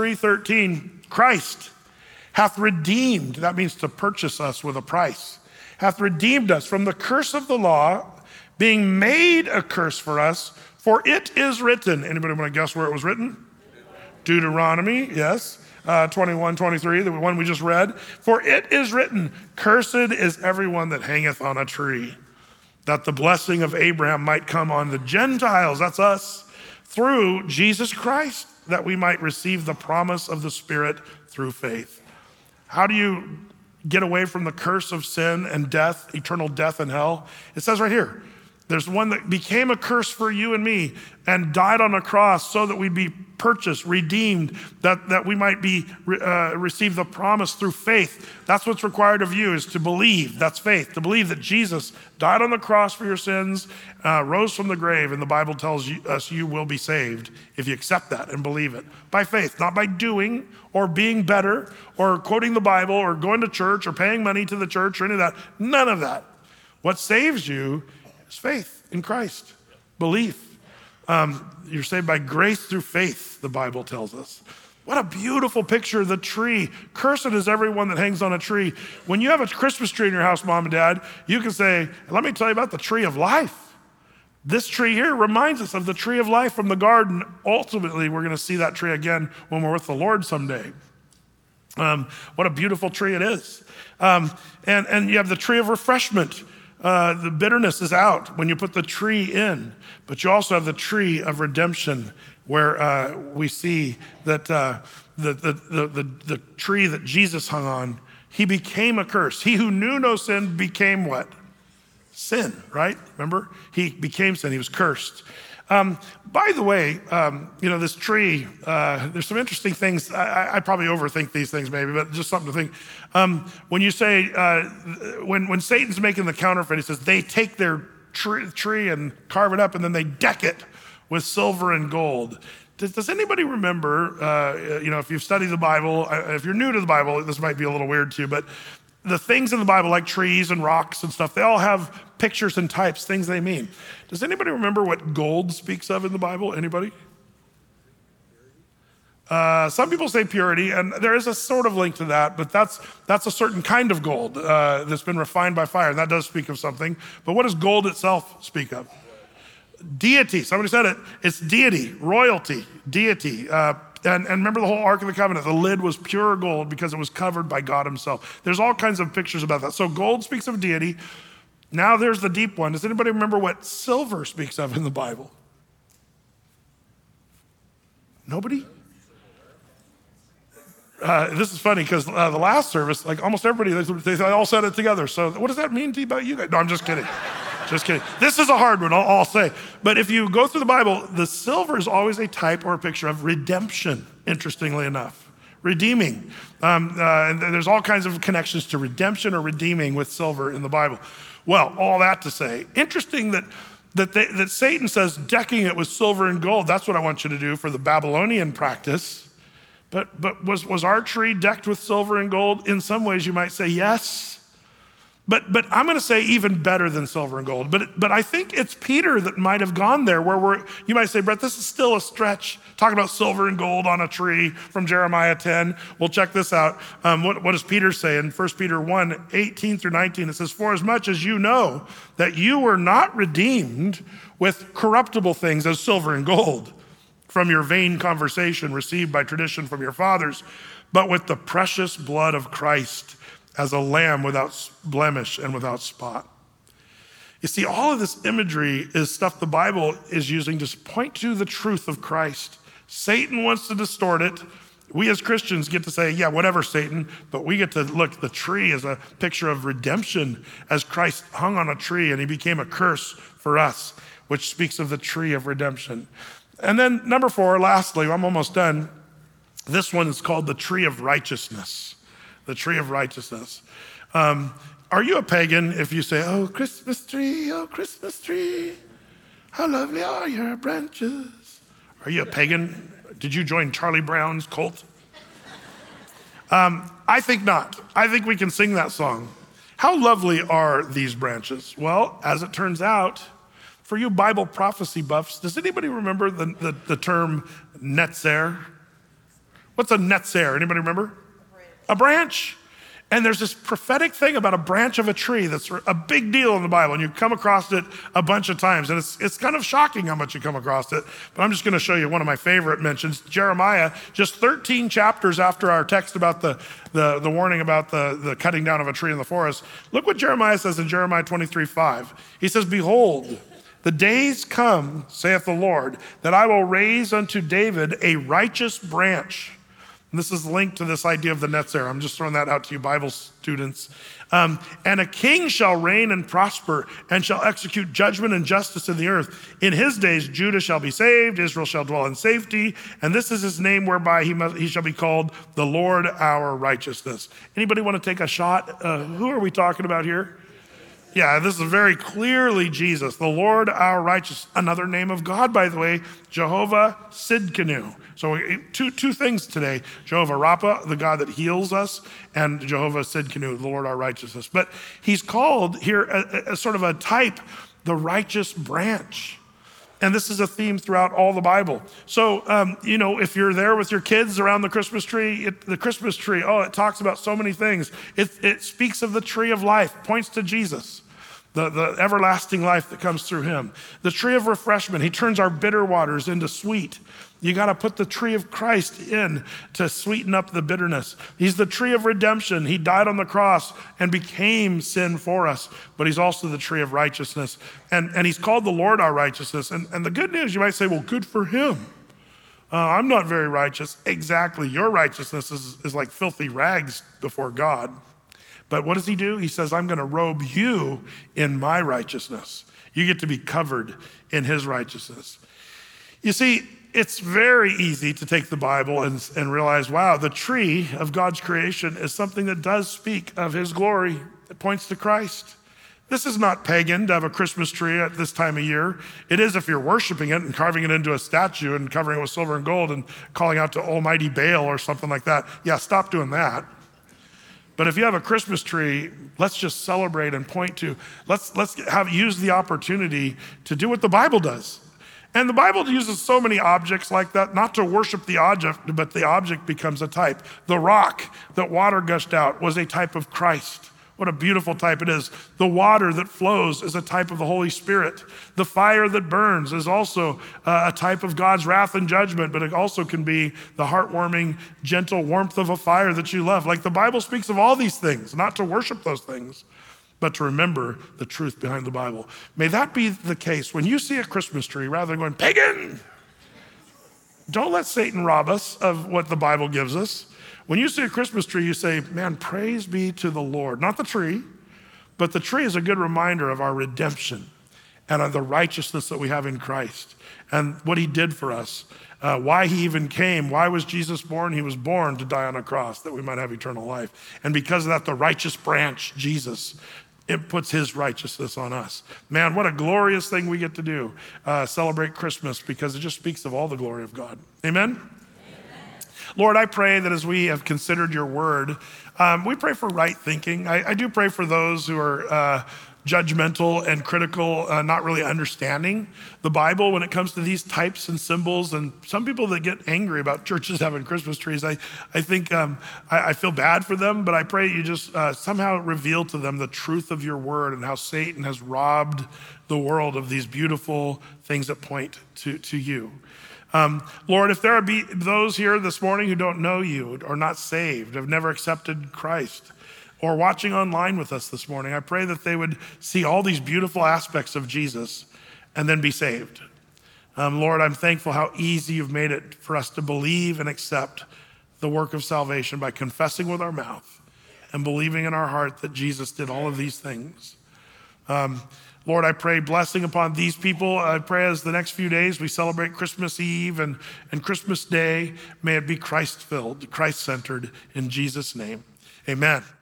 3:13, Christ hath redeemed, that means to purchase us with a price, hath redeemed us from the curse of the law, being made a curse for us, for it is written. Anybody want to guess where it was written? Deuteronomy, yes. 21, 23, the one we just read. For it is written, cursed is everyone that hangeth on a tree, that the blessing of Abraham might come on the Gentiles, that's us, through Jesus Christ, that we might receive the promise of the Spirit through faith. How do you get away from the curse of sin and death, eternal death and hell? It says right here, there's one that became a curse for you and me and died on a cross so that we'd be purchased, redeemed, that we might be receive the promise through faith. That's what's required of you, is to believe. That's faith, to believe that Jesus died on the cross for your sins, rose from the grave, and the Bible tells us you will be saved if you accept that and believe it. By faith, not by doing or being better or quoting the Bible or going to church or paying money to the church or any of that. None of that. What saves you is faith in Christ, belief. You're saved by grace through faith, the Bible tells us. What a beautiful picture of the tree. Cursed is everyone that hangs on a tree. When you have a Christmas tree in your house, Mom and Dad, you can say, let me tell you about the tree of life. This tree here reminds us of the tree of life from the garden. Ultimately, we're going to see that tree again when we're with the Lord someday. What a beautiful tree it is. And you have the tree of refreshment. The bitterness is out when you put the tree in, but you also have the tree of redemption, where we see that the tree that Jesus hung on, he became a curse. He who knew no sin became what? Sin, right? Remember? He became sin. He was cursed. By the way, this tree, there's some interesting things. I probably overthink these things maybe, but just something to think. When you say, when Satan's making the counterfeit, he says they take their tree and carve it up and then they deck it with silver and gold. Does anybody remember, if you've studied the Bible, if you're new to the Bible, this might be a little weird to you, but the things in the Bible, like trees and rocks and stuff, they all have pictures and types, things they mean. Does anybody remember what gold speaks of in the Bible? Anybody? Some people say purity, and there is a sort of link to that, but that's a certain kind of gold that's been refined by fire. That does speak of something. But what does gold itself speak of? Deity. Somebody said it. It's deity, royalty, deity. And remember the whole Ark of the Covenant, the lid was pure gold because it was covered by God himself. There's all kinds of pictures about that. So gold speaks of deity. Now there's the deep one. Does anybody remember what silver speaks of in the Bible? Nobody? This is funny because the last service, like almost everybody, they all said it together. So what does that mean to you about you guys? No, I'm just kidding. Just kidding. This is a hard one, I'll say. But if you go through the Bible, the silver is always a type or a picture of redemption, interestingly enough. Redeeming. And there's all kinds of connections to redemption or redeeming with silver in the Bible. Well, all that to say, interesting that Satan says decking it with silver and gold. That's what I want you to do for the Babylonian practice. But was our tree decked with silver and gold? In some ways you might say yes. But I'm going to say even better than silver and gold. But I think it's Peter that might have gone there where you might say, Brett, this is still a stretch. Talking about silver and gold on a tree from Jeremiah 10. Well, check this out. What does Peter say in 1 Peter 1, 18 through 19? It says, for as much as you know that you were not redeemed with corruptible things as silver and gold from your vain conversation received by tradition from your fathers, but with the precious blood of Christ as a lamb without blemish and without spot. You see, all of this imagery is stuff the Bible is using to point to the truth of Christ. Satan wants to distort it. We as Christians get to say, yeah, whatever, Satan, but we get to look, the tree is a picture of redemption as Christ hung on a tree and he became a curse for us, which speaks of the tree of redemption. And then number 4, lastly, I'm almost done. This one is called the tree of righteousness. The tree of righteousness. Are you a pagan if you say, oh, Christmas tree, how lovely are your branches? Are you a pagan? Did you join Charlie Brown's cult? I think not. I think we can sing that song. How lovely are these branches? Well, as it turns out, for you Bible prophecy buffs, does anybody remember the term netzer? What's a netzer? Anybody remember? A branch. And there's this prophetic thing about a branch of a tree that's a big deal in the Bible, and you come across it a bunch of times, and it's kind of shocking how much you come across it, but I'm just gonna show you one of my favorite mentions. Jeremiah, just 13 chapters after our text about the warning about the cutting down of a tree in the forest. Look what Jeremiah says in Jeremiah 23:5. He says, behold, the days come, saith the Lord, that I will raise unto David a righteous branch. And this is linked to this idea of the netzer. I'm just throwing that out to you Bible students. And a king shall reign and prosper and shall execute judgment and justice in the earth. In his days, Judah shall be saved, Israel shall dwell in safety. And this is his name whereby he shall be called the Lord our righteousness. Anybody want to take a shot? Who are we talking about here? Yeah, this is very clearly Jesus, the Lord our righteous. Another name of God, by the way, Jehovah Sidkenu. So two things today, Jehovah Rapha, the God that heals us, and Jehovah Sidkenu, the Lord our righteousness. But he's called here as sort of a type, the righteous branch. And this is a theme throughout all the Bible. So, if you're there with your kids around the Christmas tree, it talks about so many things. It speaks of the tree of life, points to Jesus, the everlasting life that comes through him. The tree of refreshment, he turns our bitter waters into sweet. You got to put the tree of Christ in to sweeten up the bitterness. He's the tree of redemption. He died on the cross and became sin for us, but he's also the tree of righteousness. And he's called the Lord our righteousness. And the good news, you might say, well, good for him. I'm not very righteous. Exactly. Your righteousness is like filthy rags before God. But what does he do? He says, I'm going to robe you in my righteousness. You get to be covered in his righteousness. You see, it's very easy to take the Bible and realize, wow, the tree of God's creation is something that does speak of his glory. It points to Christ. This is not pagan to have a Christmas tree at this time of year. It is if you're worshiping it and carving it into a statue and covering it with silver and gold and calling out to Almighty Baal or something like that. Yeah, stop doing that. But if you have a Christmas tree, let's just celebrate and point to, let's use the opportunity to do what the Bible does. And the Bible uses so many objects like that, not to worship the object, but the object becomes a type. The rock that water gushed out was a type of Christ. What a beautiful type it is. The water that flows is a type of the Holy Spirit. The fire that burns is also a type of God's wrath and judgment, but it also can be the heartwarming, gentle warmth of a fire that you love. Like the Bible speaks of all these things, not to worship those things, but to remember the truth behind the Bible. May that be the case when you see a Christmas tree, rather than going, pagan, Don't let Satan rob us of what the Bible gives us. When you see a Christmas tree, you say, man, praise be to the Lord. Not the tree, but the tree is a good reminder of our redemption and of the righteousness that we have in Christ and what he did for us, why he even came. Why was Jesus born? He was born to die on a cross that we might have eternal life. And because of that, the righteous branch, Jesus, it puts his righteousness on us. Man, what a glorious thing we get to do, celebrate Christmas, because it just speaks of all the glory of God. Amen? Lord, I pray that as we have considered your word, we pray for right thinking. I do pray for those who are judgmental and critical, not really understanding the Bible when it comes to these types and symbols. And some people that get angry about churches having Christmas trees, I think I feel bad for them, but I pray you just somehow reveal to them the truth of your word and how Satan has robbed the world of these beautiful things that point to you. Lord, if there are those here this morning who don't know you or not saved, have never accepted Christ, or watching online with us this morning, I pray that they would see all these beautiful aspects of Jesus and then be saved. Lord, I'm thankful how easy you've made it for us to believe and accept the work of salvation by confessing with our mouth and believing in our heart that Jesus did all of these things. Lord, I pray blessing upon these people. I pray as the next few days we celebrate Christmas Eve and Christmas Day, may it be Christ-filled, Christ-centered in Jesus' name. Amen.